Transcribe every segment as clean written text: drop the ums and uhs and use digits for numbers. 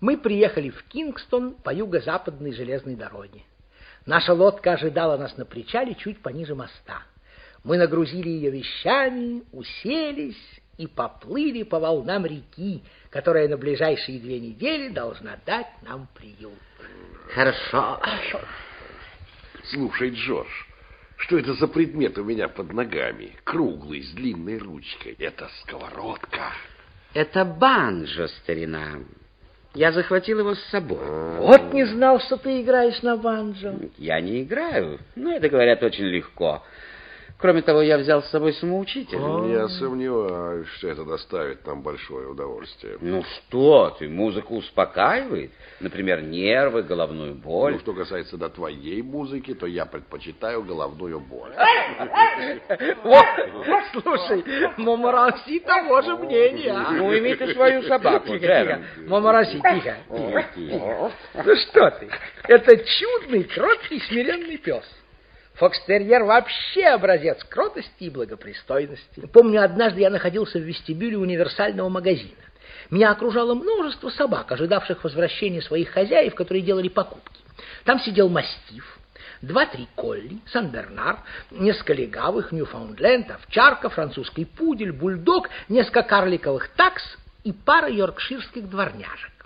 Мы приехали в Кингстон по юго-западной железной дороге. Наша лодка ожидала нас на причале чуть пониже моста. Мы нагрузили ее вещами, уселись и поплыли по волнам реки, которая на ближайшие 2 недели должна дать нам приют. Хорошо. Слушай, Джордж, что это за предмет у меня под ногами? Круглый, с длинной ручкой. Это сковородка. Это банджо, старина. Я захватил его с собой. Вот не знал, что ты играешь на банджо. Я не играю, но это, говорят, очень легко. Кроме того, я взял с собой самоучителя. Я сомневаюсь, что это доставит нам большое удовольствие. Ну что ты, музыка успокаивает. Например, нервы, головную боль. Ну, что касается до твоей музыки, то я предпочитаю головную боль. Слушай, Момараси того же мнения. Ну, имей ты свою собаку, Джером. Момараси, тихо. Ну что ты, это чудный, кроткий, смиренный пес. Фокстерьер вообще образец кротости и благопристойности. Помню, однажды я находился в вестибюле универсального магазина. Меня окружало множество собак, ожидавших возвращения своих хозяев, которые делали покупки. Там сидел мастиф, 2-3 колли, сан-бернар, несколько легавых, ньюфаундленд, овчарка, французский пудель, бульдог, несколько карликовых такс и пара йоркширских дворняжек.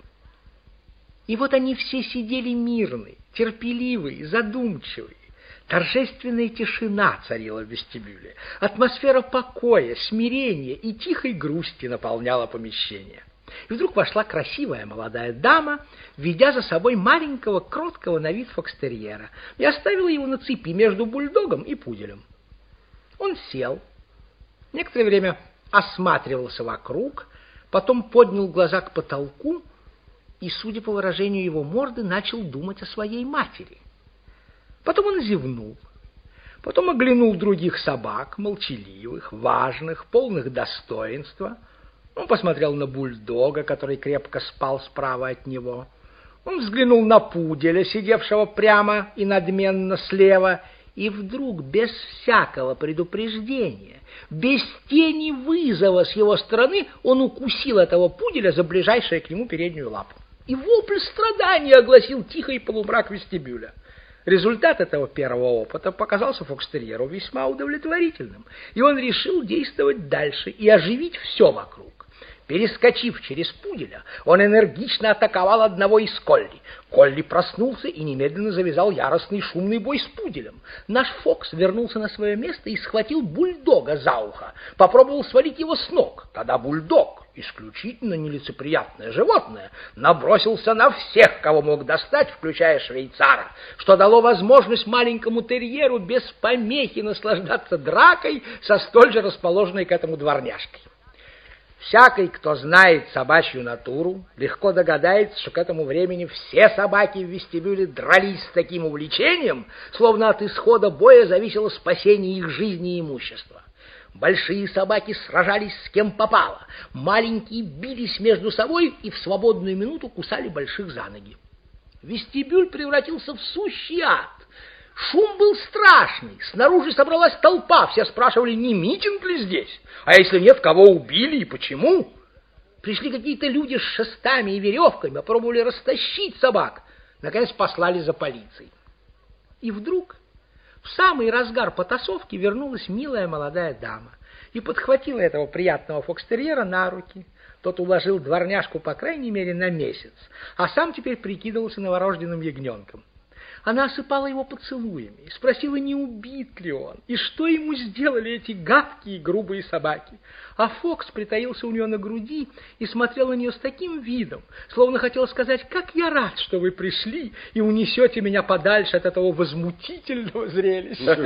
И вот они все сидели мирные, терпеливые, задумчивые. Торжественная тишина царила в вестибюле. Атмосфера покоя, смирения и тихой грусти наполняла помещение. И вдруг вошла красивая молодая дама, ведя за собой маленького, кроткого на вид фокстерьера, и оставила его на цепи между бульдогом и пуделем. Он сел, некоторое время осматривался вокруг, потом поднял глаза к потолку и, судя по выражению его морды, начал думать о своей матери. Потом он зевнул, потом оглянул других собак, молчаливых, важных, полных достоинства. Он посмотрел на бульдога, который крепко спал справа от него. Он взглянул на пуделя, сидевшего прямо и надменно слева, и вдруг, без всякого предупреждения, без тени вызова с его стороны, он укусил этого пуделя за ближайшую к нему переднюю лапу. И вопль страдания огласил тихий полумрак вестибюля. Результат этого первого опыта показался фокстерьеру весьма удовлетворительным, и он решил действовать дальше и оживить все вокруг. Перескочив через пуделя, он энергично атаковал одного из колли. Колли проснулся и немедленно завязал яростный шумный бой с пуделем. Наш Фокс вернулся на свое место и схватил бульдога за ухо, попробовал свалить его с ног. Тогда бульдог, исключительно нелицеприятное животное, набросился на всех, кого мог достать, включая швейцара, что дало возможность маленькому терьеру без помехи наслаждаться дракой со столь же расположенной к этому дворняжкой. Всякий, кто знает собачью натуру, легко догадается, что к этому времени все собаки в вестибюле дрались с таким увлечением, словно от исхода боя зависело спасение их жизни и имущества. Большие собаки сражались с кем попало, маленькие бились между собой и в свободную минуту кусали больших за ноги. Вестибюль превратился в сущий ад. Шум был страшный, снаружи собралась толпа, все спрашивали, не митинг ли здесь, а если нет, кого убили и почему. Пришли какие-то люди с шестами и веревками, попробовали растащить собак, наконец послали за полицией. И вдруг в самый разгар потасовки вернулась милая молодая дама и подхватила этого приятного фокстерьера на руки. Тот уложил дворняжку, по крайней мере, на месяц, а сам теперь прикидывался новорожденным ягненком. Она осыпала его поцелуями и спросила, не убит ли он, и что ему сделали эти гадкие грубые собаки. А Фокс притаился у нее на груди и смотрел на нее с таким видом, словно хотел сказать, как я рад, что вы пришли и унесете меня подальше от этого возмутительного зрелища.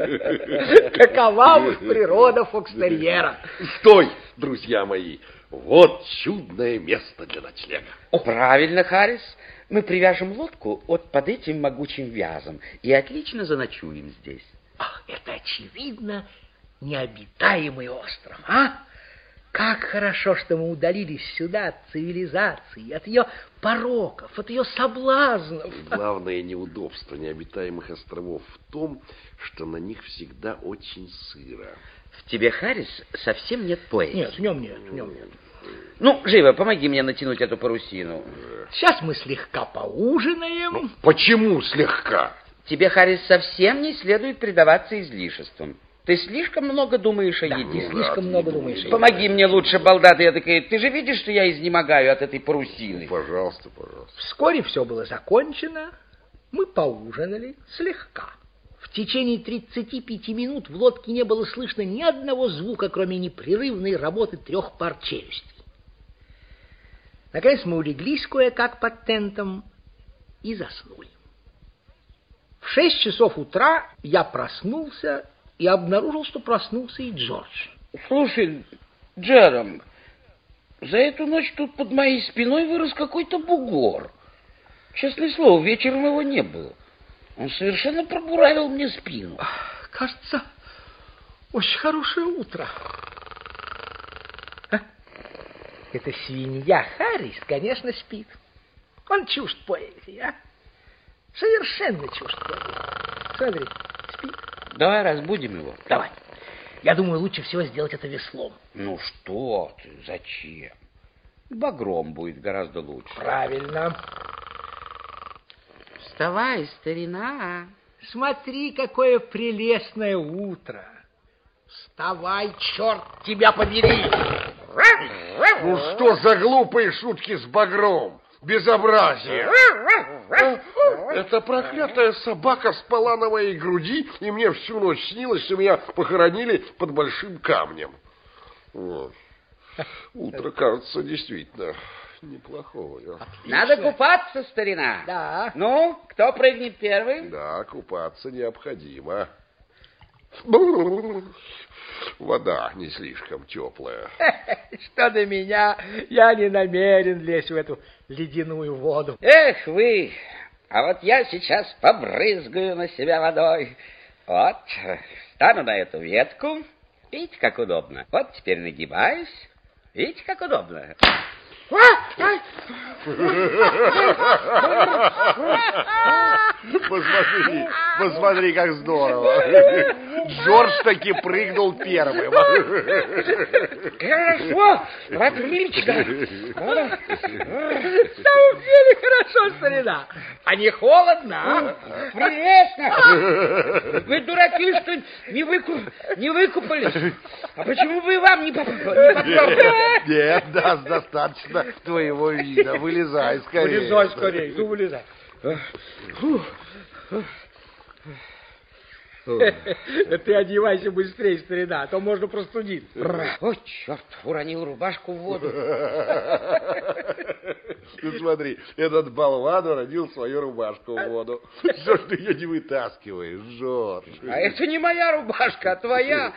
Какова уж природа фокстерьера. Стой, друзья мои, вот чудное место для ночлега. Правильно, Харрис. Мы привяжем лодку вот под этим могучим вязом и отлично заночуем здесь. Ах, это, очевидно, необитаемый остров, а? Как хорошо, что мы удалились сюда от цивилизации, от ее пороков, от ее соблазнов. Главное неудобство необитаемых островов в том, что на них всегда очень сыро. В тебе, Харрис, совсем нет поэзии. Нет, в нем нет, в нем нет. Ну, живо, помоги мне натянуть эту парусину. Сейчас мы слегка поужинаем. Ну, почему слегка? Тебе, Харрис, совсем не следует предаваться излишествам. Ты слишком много думаешь о еде. Ты слишком много думаешь о еде. Помоги мне лучше, балда, ты такая. Ты же видишь, что я изнемогаю от этой парусины. Пожалуйста, пожалуйста. Вскоре все было закончено. Мы поужинали слегка. В течение 35 минут в лодке не было слышно ни одного звука, кроме непрерывной работы 3 пар челюстей. Наконец мы улеглись кое-как под тентом и заснули. В 6 часов утра я проснулся и обнаружил, что проснулся и Джордж. Слушай, Джером, за эту ночь тут под моей спиной вырос какой-то бугор. Честное слово, вечером его не было. Он совершенно пробуравил мне спину. Кажется, очень хорошее утро. Эта свинья Харрис, конечно, спит. Он чужд поэзии, а? Совершенно чужд поэзии. Смотри, спит. Давай разбудим его. Давай. Я думаю, лучше всего сделать это веслом. Ну что ты, зачем? Багром будет гораздо лучше. Правильно. Вставай, старина. Смотри, какое прелестное утро. Вставай, черт тебя побери. Ну что за глупые шутки с багром? Безобразие. Эта проклятая собака спала на моей груди, и мне всю ночь снилось, что меня похоронили под большим камнем. Вот. Утро, кажется, действительно неплохое. Надо купаться, старина. Да. Ну, кто прыгнет первый? Да, купаться необходимо. Вода не слишком теплая. Что до меня, я не намерен лезть в эту ледяную воду. Эх вы, а вот я сейчас побрызгаю на себя водой. Вот, встану на эту ветку. Видите, как удобно. Вот теперь нагибаюсь. Видите, как удобно. Посмотри, как здорово. Джордж таки прыгнул первым. Хорошо, отлично. В самом деле хорошо, старина. А не холодно, а? Прелестно. Вы дураки, что не выкупались. А почему бы и вам не попробовать? Нет, нас достаточно твоего вида. Вылезай скорее. Вылезай скорее, ну вылезай. Ты одевайся быстрее, старина, а то можно простудиться. О, черт, уронил рубашку в воду. Ты смотри, этот болван уронил свою рубашку в воду. Что ж ты ее не вытаскиваешь, Жорж? А это не моя рубашка, а твоя.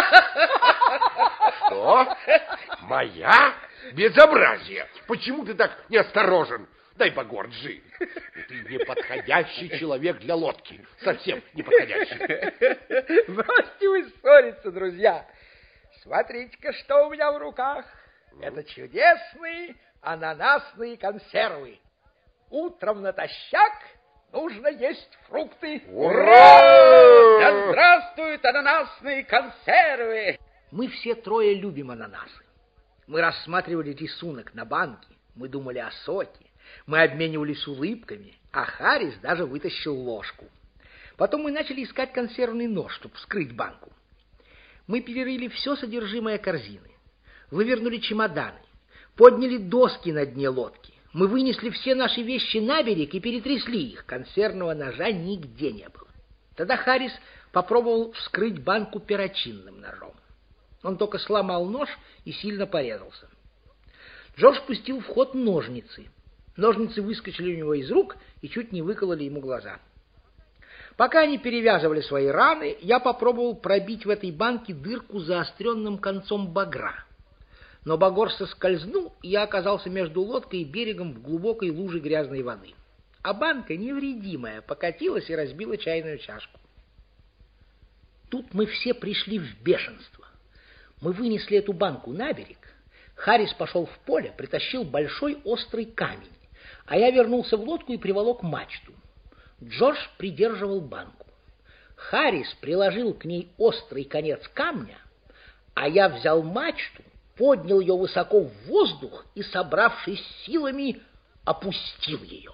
Что? Моя? Безобразие! Почему ты так неосторожен? Дай багор, Джи. Ты неподходящий человек для лодки. Совсем неподходящий. Бросьте вы ссориться, друзья. Смотрите-ка, что у меня в руках. Это чудесные ананасные консервы. Утром натощак нужно есть фрукты. Ура! Да здравствуют ананасные консервы! Мы все трое любим ананасы. Мы рассматривали рисунок на банке, мы думали о соке, мы обменивались улыбками, а Харрис даже вытащил ложку. Потом мы начали искать консервный нож, чтобы вскрыть банку. Мы перерыли все содержимое корзины, вывернули чемоданы, подняли доски на дне лодки. Мы вынесли все наши вещи на берег и перетрясли их. Консервного ножа нигде не было. Тогда Харрис попробовал вскрыть банку перочинным ножом. Он только сломал нож и сильно порезался. Джордж пустил в ход ножницы. Ножницы выскочили у него из рук и чуть не выкололи ему глаза. Пока они перевязывали свои раны, я попробовал пробить в этой банке дырку заостренным концом багра. Но багор соскользнул, и я оказался между лодкой и берегом в глубокой луже грязной воды. А банка, невредимая, покатилась и разбила чайную чашку. Тут мы все пришли в бешенство. Мы вынесли эту банку на берег. Харрис пошел в поле, притащил большой острый камень, а я вернулся в лодку и приволок мачту. Джордж придерживал банку. Харрис приложил к ней острый конец камня, а я взял мачту поднял ее высоко в воздух и, собравшись силами, опустил ее.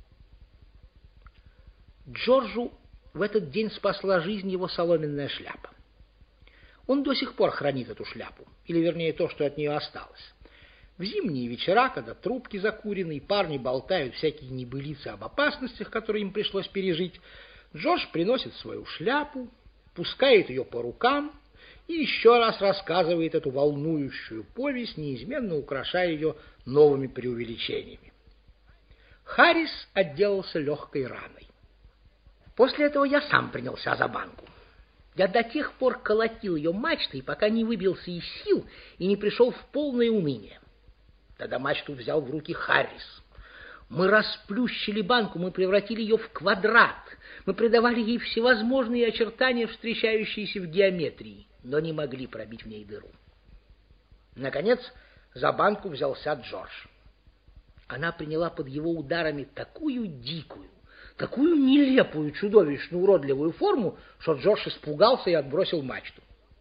Джорджу в этот день спасла жизнь его соломенная шляпа. Он до сих пор хранит эту шляпу, или вернее то, что от нее осталось. В зимние вечера, когда трубки закурены и парни болтают всякие небылицы об опасностях, которые им пришлось пережить, Джордж приносит свою шляпу, пускает ее по рукам и еще раз рассказывает эту волнующую повесть, неизменно украшая ее новыми преувеличениями. Харрис отделался легкой раной. После этого я сам принялся за банку. Я до тех пор колотил ее мачтой, пока не выбился из сил и не пришел в полное уныние. Тогда мачту взял в руки Харрис. Мы расплющили банку, мы превратили ее в квадрат, мы придавали ей всевозможные очертания, встречающиеся в геометрии, но не могли пробить в ней дыру. Наконец, за банку взялся Джордж. Она приняла под его ударами такую дикую, такую нелепую, чудовищную, уродливую форму, что Джордж испугался и отбросил мачту.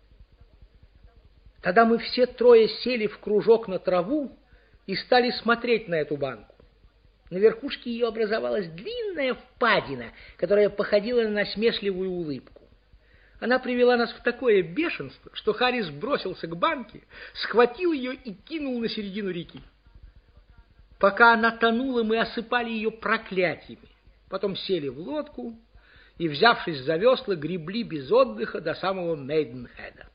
Тогда мы все трое сели в кружок на траву и стали смотреть на эту банку. На верхушке ее образовалась длинная впадина, которая походила на насмешливую улыбку. Она привела нас в такое бешенство, что Харрис бросился к банке, схватил ее и кинул на середину реки. Пока она тонула, мы осыпали ее проклятиями. Потом сели в лодку и, взявшись за весла, гребли без отдыха до самого Мейденхеда.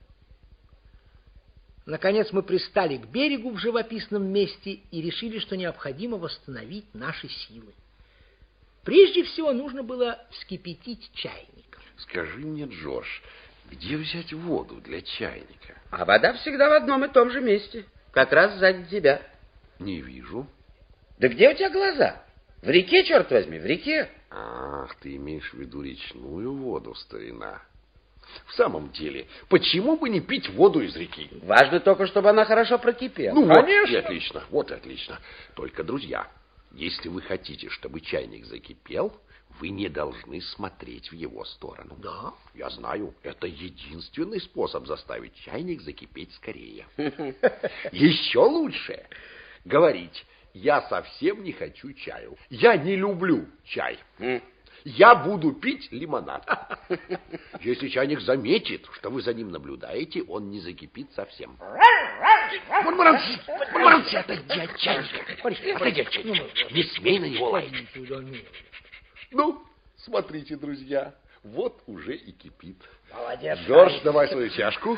Наконец мы пристали к берегу в живописном месте и решили, что необходимо восстановить наши силы. Прежде всего нужно было вскипятить чайник. Скажи мне, Джордж, где взять воду для чайника? А вода всегда в одном и том же месте, как раз сзади тебя. Не вижу. Да где у тебя глаза? В реке, черт возьми, в реке. Ах, ты имеешь в виду речную воду, старина. В самом деле, почему бы не пить воду из реки? Важно только, чтобы она хорошо прокипела. Ну, конечно. Вот и отлично, вот и отлично. Только, друзья, если вы хотите, чтобы чайник закипел, вы не должны смотреть в его сторону. Да? Я знаю, это единственный способ заставить чайник закипеть скорее. Еще лучше говорить: я совсем не хочу чаю. Я не люблю чай. Я буду пить лимонад. Если чайник заметит, что вы за ним наблюдаете, он не закипит совсем. Монмаранси, отойди от чайника. Отойди от чайника. Не смей на него лаять. Ну, смотрите, друзья, вот уже и кипит. Молодец. Джордж, давай свою чашку.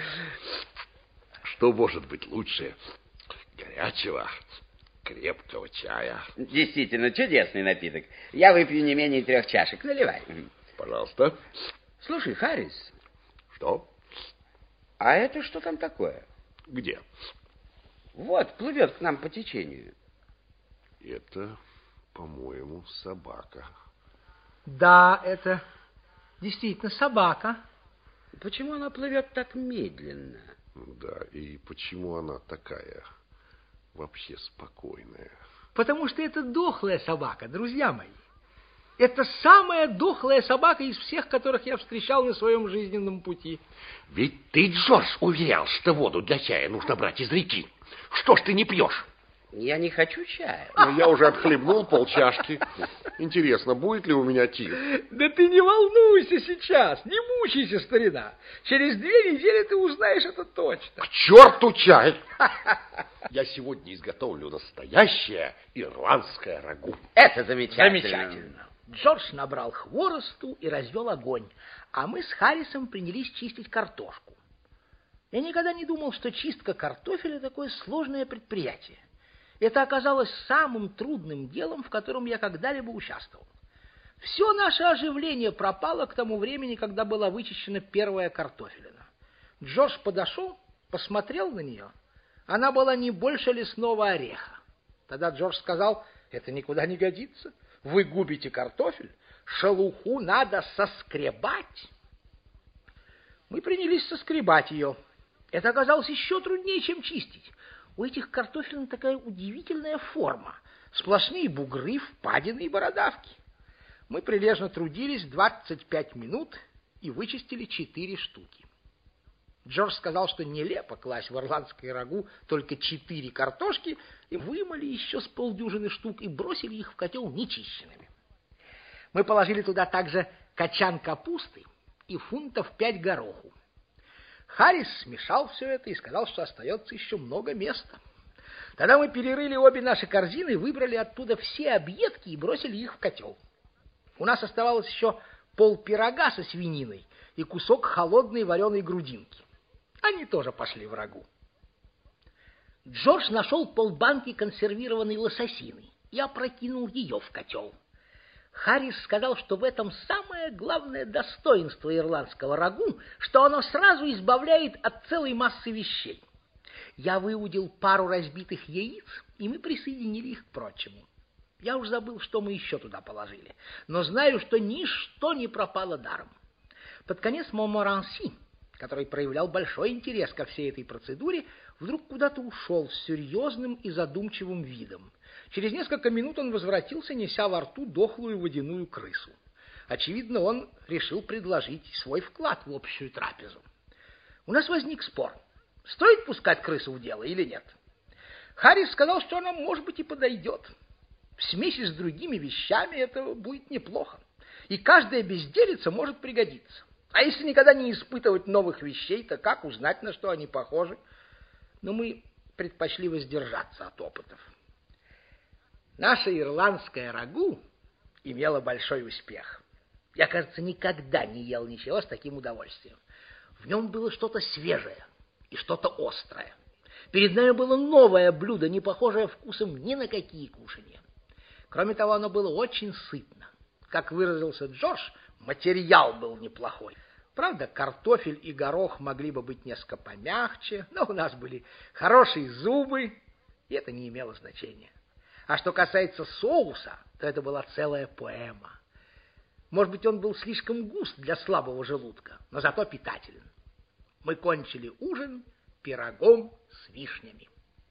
Что может быть лучше горячего, крепкого чая? Действительно, чудесный напиток. Я выпью не менее 3 чашек. Наливай. Пожалуйста. Слушай, Харрис. Что? А это что там такое? Где? Вот, плывет к нам по течению. Это, по-моему, собака. Да, это действительно собака. Почему она плывет так медленно? Да, и почему она такая вообще спокойная? Потому что это дохлая собака, друзья мои. Это самая дохлая собака из всех, которых я встречал на своем жизненном пути. Ведь ты, Джордж, уверял, что воду для чая нужно брать из реки. Что ж ты не пьешь? Я не хочу чая. Ну, я уже отхлебнул полчашки. Интересно, будет ли у меня тиф? Да ты не волнуйся сейчас, не мучайся, старина. Через 2 недели ты узнаешь это точно. К черту чай! Я сегодня изготовлю настоящее ирландское рагу. Это замечательно. Замечательно. Джордж набрал хворосту и развел огонь, а мы с Харрисом принялись чистить картошку. Я никогда не думал, что чистка картофеля такое сложное предприятие. Это оказалось самым трудным делом, в котором я когда-либо участвовал. Все наше оживление пропало к тому времени, когда была вычищена первая картофелина. Джордж подошел, посмотрел на нее. Она была не больше лесного ореха. Тогда Джордж сказал: это никуда не годится. Вы губите картофель, шелуху надо соскребать. Мы принялись соскребать ее. Это оказалось еще труднее, чем чистить. У этих картофелин такая удивительная форма. Сплошные бугры, впадины и бородавки. Мы прилежно трудились 25 минут и вычистили 4 штуки. Джордж сказал, что нелепо класть в ирландское рагу только 4 картошки, и вымыли еще с полдюжины штук и бросили их в котел нечищенными. Мы положили туда также качан капусты и фунтов 5 гороху. Харрис смешал все это и сказал, что остается еще много места. Тогда мы перерыли обе наши корзины, выбрали оттуда все объедки и бросили их в котел. У нас оставалось еще полпирога со свининой и кусок холодной вареной грудинки. Они тоже пошли в рагу. Джордж нашел полбанки консервированной лососины и опрокинул ее в котел. Харрис сказал, что в этом самое главное достоинство ирландского рагу, что оно сразу избавляет от целой массы вещей. Я выудил пару разбитых яиц, и мы присоединили их к прочему. Я уж забыл, что мы еще туда положили, но знаю, что ничто не пропало даром. Под конец Монморанси, который проявлял большой интерес ко всей этой процедуре, вдруг куда-то ушел с серьезным и задумчивым видом. Через несколько минут он возвратился, неся во рту дохлую водяную крысу. Очевидно, он решил предложить свой вклад в общую трапезу. У нас возник спор, стоит пускать крысу в дело или нет. Харрис сказал, что она, может быть, и подойдет. В смеси с другими вещами это будет неплохо, и каждая безделица может пригодиться. А если никогда не испытывать новых вещей, то как узнать, на что они похожи? Но мы предпочли воздержаться от опытов. Наша ирландская рагу имела большой успех. Я, кажется, никогда не ел ничего с таким удовольствием. В нем было что-то свежее и что-то острое. Перед нами было новое блюдо, не похожее вкусом ни на какие кушанья. Кроме того, оно было очень сытно. Как выразился Джордж, материал был неплохой. Правда, картофель и горох могли бы быть несколько помягче, но у нас были хорошие зубы, и это не имело значения. А что касается соуса, то это была целая поэма. Может быть, он был слишком густ для слабого желудка, но зато питателен. Мы кончили ужин пирогом с вишнями.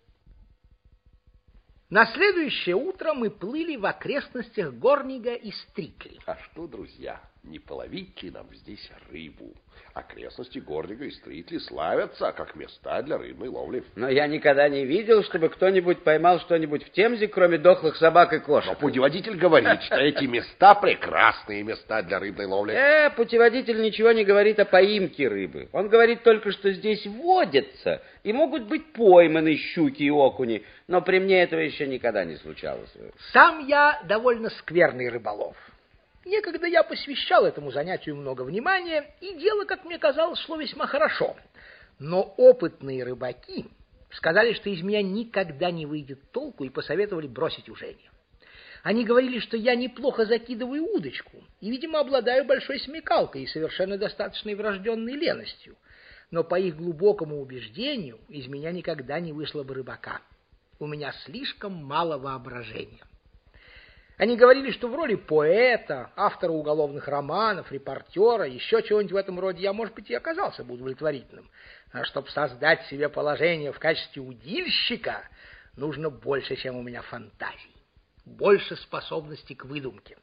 На следующее утро мы плыли в окрестностях Горнига и Стрикли. А что, друзья, не половить ли нам здесь рыбу? Окрестности Горнига и Стрикли славятся как места для рыбной ловли. Но я никогда не видел, чтобы кто-нибудь поймал что-нибудь в Темзе, кроме дохлых собак и кошек. Но путеводитель говорит, что эти места прекрасные места для рыбной ловли. Путеводитель ничего не говорит о поимке рыбы. Он говорит только, что здесь водятся и могут быть пойманы щуки и окуни, но при мне этого еще никогда не случалось. Сам я довольно скверный рыболов. Некогда я посвящал этому занятию много внимания, и дело, как мне казалось, шло весьма хорошо. Но опытные рыбаки сказали, что из меня никогда не выйдет толку, и посоветовали бросить ужение. Они говорили, что я неплохо закидываю удочку, и, видимо, обладаю большой смекалкой и совершенно достаточной врожденной леностью. Но по их глубокому убеждению из меня никогда не вышло бы рыбака. У меня слишком мало воображения. Они говорили, что в роли поэта, автора уголовных романов, репортера, еще чего-нибудь в этом роде я, может быть, и оказался бы удовлетворительным. А чтобы создать себе положение в качестве удильщика, нужно больше, чем у меня фантазий, больше способностей к выдумке.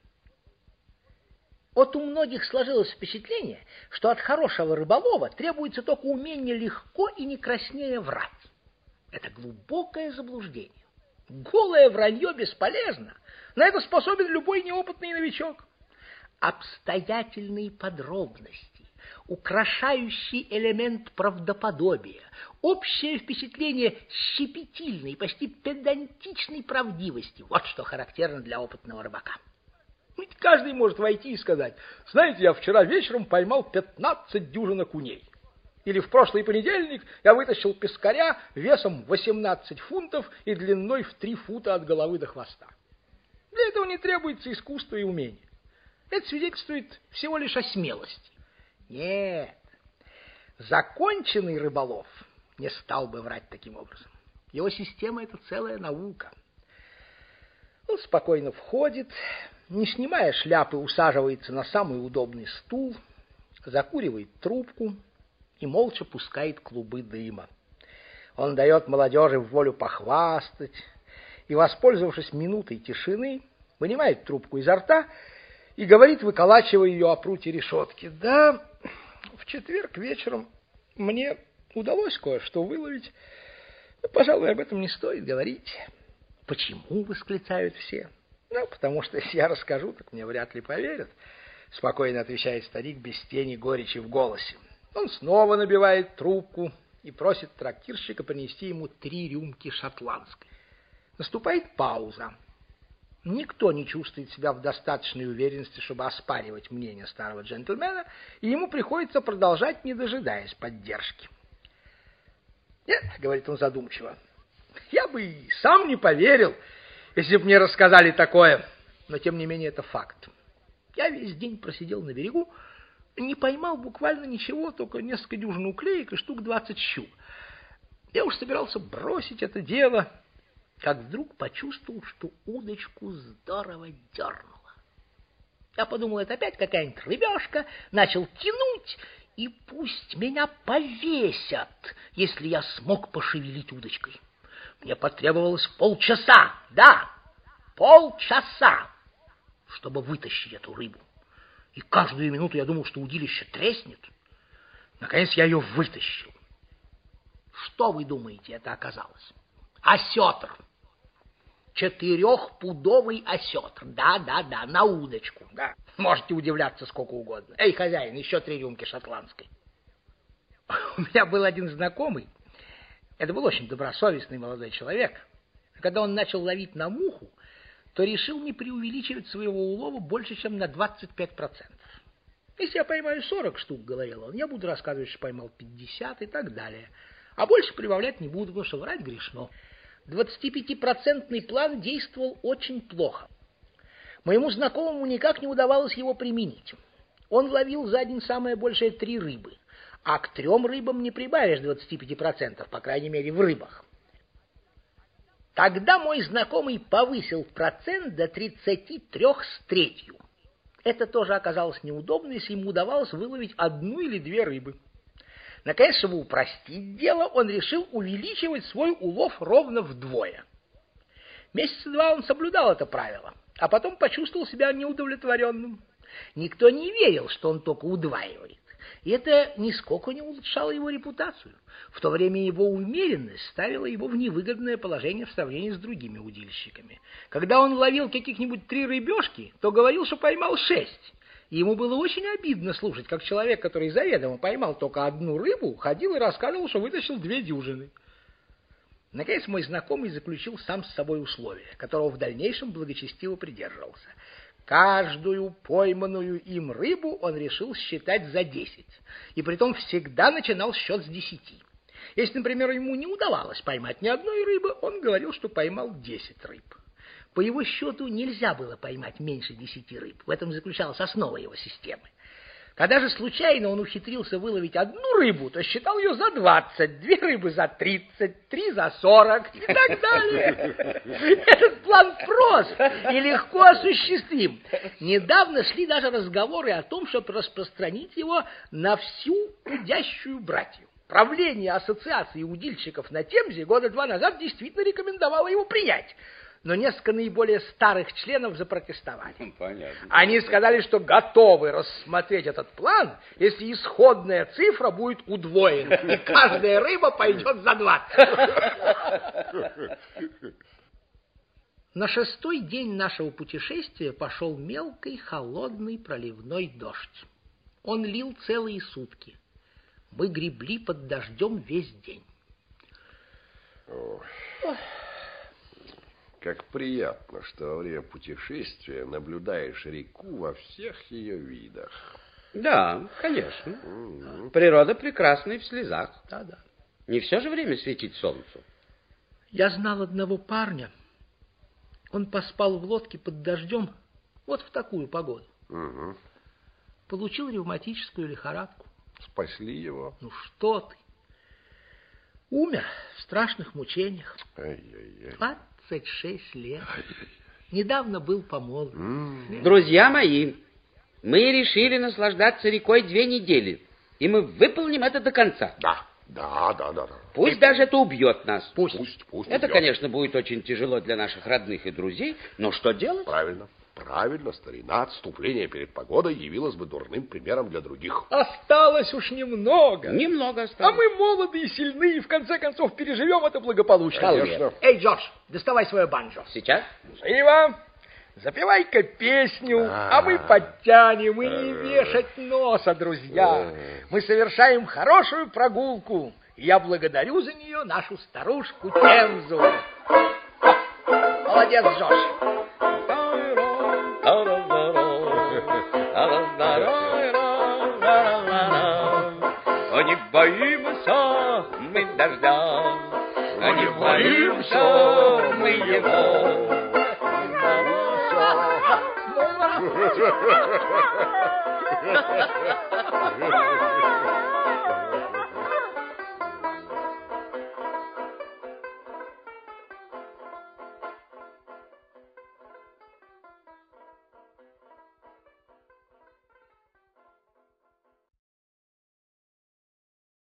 Вот у многих сложилось впечатление, что от хорошего рыболова требуется только умение легко и не краснея врать. Это глубокое заблуждение. Голое вранье бесполезно. На это способен любой неопытный новичок. Обстоятельные подробности, украшающий элемент правдоподобия, общее впечатление щепетильной, почти педантичной правдивости — вот что характерно для опытного рыбака. Ведь каждый может войти и сказать: знаете, я вчера вечером поймал 15 дюжин окуней. Или в прошлый понедельник я вытащил пескаря весом 18 фунтов и длиной в 3 фута от головы до хвоста. Для этого не требуется искусство и умение. Это свидетельствует всего лишь о смелости. Нет, законченный рыболов не стал бы врать таким образом. Его система — это целая наука. Он спокойно входит, не снимая шляпы, усаживается на самый удобный стул, закуривает трубку и молча пускает клубы дыма. Он дает молодежи волю похвастать и, воспользовавшись минутой тишины, вынимает трубку изо рта и говорит, выколачивая ее о прутье решетки: да, в четверг вечером мне удалось кое-что выловить. Но, пожалуй, об этом не стоит говорить. Почему, восклицают все? Ну, потому что если я расскажу, так мне вряд ли поверят, спокойно отвечает старик без тени горечи в голосе. Он снова набивает трубку и просит трактирщика принести ему 3 рюмки шотландской. Наступает пауза. Никто не чувствует себя в достаточной уверенности, чтобы оспаривать мнение старого джентльмена, и ему приходится продолжать, не дожидаясь поддержки. «Нет», — говорит он задумчиво, — «я бы и сам не поверил, если бы мне рассказали такое, но тем не менее это факт. Я весь день просидел на берегу, не поймал буквально ничего, только несколько дюжин уклеек и штук 20 щук. Я уж собирался бросить это дело, как вдруг почувствовал, что удочку здорово дернуло. Я подумал, это опять какая-нибудь рыбешка, начал тянуть, и пусть меня повесят, если я смог пошевелить удочкой. Мне потребовалось полчаса, полчаса, чтобы вытащить эту рыбу. И каждую минуту я думал, что удилище треснет. Наконец я ее вытащил. Что вы думаете, это оказалось? Осетр. 4-пудовый осетр. Да, на удочку. Да. Можете удивляться сколько угодно. Эй, хозяин, еще 3 рюмки шотландской. У меня был один знакомый. Это был очень добросовестный молодой человек. Когда он начал ловить на муху, то решил не преувеличивать своего улова больше, чем на 25%. Если я поймаю 40 штук, говорил он, я буду рассказывать, что поймал 50 и так далее. А больше прибавлять не буду, потому что врать грешно. 25% план действовал очень плохо. Моему знакомому никак не удавалось его применить. Он ловил за день самое большее 3 рыбы, а к 3 рыбам не прибавишь 25%, по крайней мере, в рыбах. Тогда мой знакомый повысил процент до 33,3. Это тоже оказалось неудобно, если ему удавалось выловить 1 или 2 рыбы. Наконец, чтобы упростить дело, он решил увеличивать свой улов ровно вдвое. Месяца 2 он соблюдал это правило, а потом почувствовал себя неудовлетворенным. Никто не верил, что он только удваивает. И это нисколько не улучшало его репутацию. В то время его умеренность ставила его в невыгодное положение в сравнении с другими удильщиками. Когда он ловил каких-нибудь 3 рыбешки, то говорил, что поймал 6. И ему было очень обидно слушать, как человек, который заведомо поймал только 1 рыбу, ходил и рассказывал, что вытащил 2 дюжины. Наконец мой знакомый заключил сам с собой условие, которого в дальнейшем благочестиво придерживался. Каждую пойманную им рыбу он решил считать за 10, и притом всегда начинал счет с 10. Если, например, ему не удавалось поймать ни одной рыбы, он говорил, что поймал 10 рыб. По его счету нельзя было поймать меньше 10 рыб, в этом заключалась основа его системы. Когда же случайно он ухитрился выловить 1 рыбу, то считал ее за 20, 2 рыбы за 30, 3 за 40 и так далее. Этот план прост и легко осуществим. Недавно шли даже разговоры о том, чтобы распространить его на всю удящую братью. Правление ассоциации удильщиков на Темзе года 2 назад действительно рекомендовало его принять. Но несколько наиболее старых членов запротестовали. Понятно. Они сказали, что готовы рассмотреть этот план, если исходная цифра будет удвоена, и каждая рыба пойдет за 20. На 6-й день нашего путешествия пошел мелкий, холодный, проливной дождь. Он лил целые сутки. Мы гребли под дождем весь день. Как приятно, что во время путешествия наблюдаешь реку во всех ее видах. Да, конечно. Природа прекрасна и в слезах. Да. Не все же время светить солнцу. Я знал одного парня. Он поспал в лодке под дождем вот в такую погоду. Угу. Получил ревматическую лихорадку. Спасли его. Ну что ты? Умер в страшных мучениях. Ай-яй-яй. 26 лет. Недавно был помолвлен. Друзья мои, мы решили наслаждаться рекой 2 недели, и мы выполним это до конца. Да. Пусть даже это убьет нас. Пусть Это, убьет. конечно, будет очень тяжело для наших родных и друзей, но что делать? Правильно. Правильно, старина, отступление перед погодой явилось бы дурным примером для других. Осталось уж немного. Немного осталось. А мы молоды и сильны, и в конце концов переживем это благополучно. Конечно. Эй, Джордж, доставай свое банджо. Сейчас? Живо! Запевай-ка песню, а мы подтянем, и не вешать носа, друзья. Мы совершаем хорошую прогулку, и я благодарю за нее нашу старушку Темзу. Молодец, Джордж. Не боимся мы дождя, не боимся мы его.